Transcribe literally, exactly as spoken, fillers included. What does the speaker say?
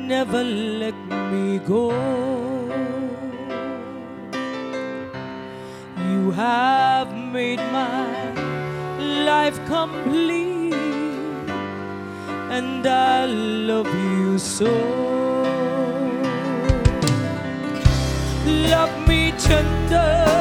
never let me go. You have made my life complete, and I love you so. Love me tender,